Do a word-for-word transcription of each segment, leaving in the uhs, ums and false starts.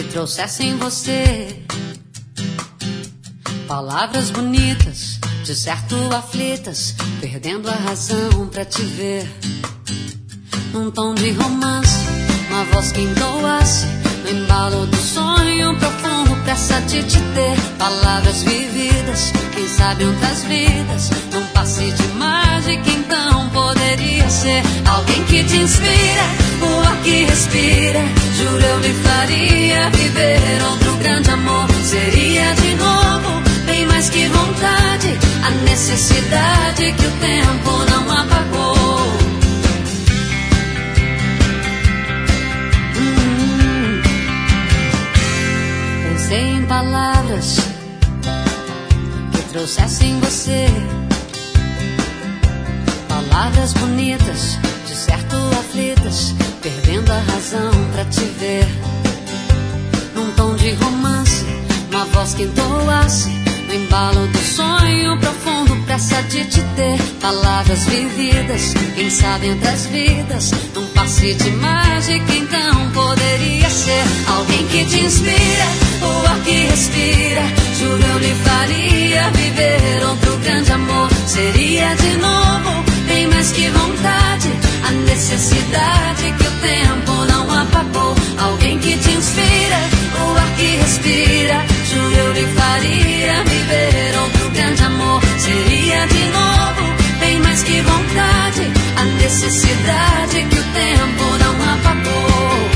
que trouxessem você palavras bonitas, de certo aflitas, perdendo a razão pra te ver. Num tom de romance, uma voz que entoasse no embalo do sonho profundo, pressa de te ter. Palavras vividas, quem sabe outras vidas, num passe de mágica então poderia ser. Alguém que te inspira, o ar que respira, juro eu lhe faria viver outro grande amor. Seria de novo, bem mais que vontade, a necessidade que o tempo não apagou. hum, Pensei em palavras que trouxessem você palavras bonitas, de certo aflitas, perdendo a razão pra te ver. Num tom de romance, uma voz que entoasse no embalo do sonho profundo, pressa de te ter. Palavras vividas, quem sabe entre as vidas, num passe de mágica então poderia ser. Alguém que te inspira, o ar que respira, juro eu lhe faria viver outro grande amor. Seria de novo, bem mais que vontade, a necessidade que o tempo não apagou. Alguém que te inspira, o ar que respira, juro eu lhe faria viver outro grande amor. Seria de novo, bem mais que vontade, a necessidade que o tempo não apagou.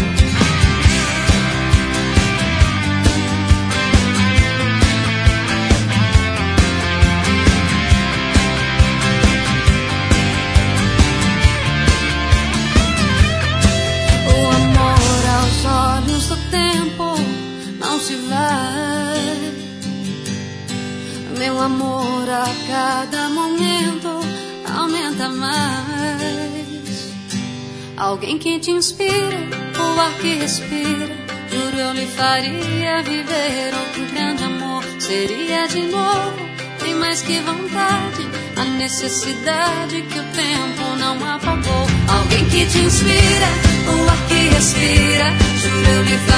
Olhos do tempo não se vai. Meu amor a cada momento aumenta mais. Alguém que te inspira, o ar que respira, juro eu lhe faria viver outro grande amor. Seria de novo, tem mais que vontade, a necessidade que o tempo não apagou. Alguém que te inspira, o ar que respira, juro eu lhe faria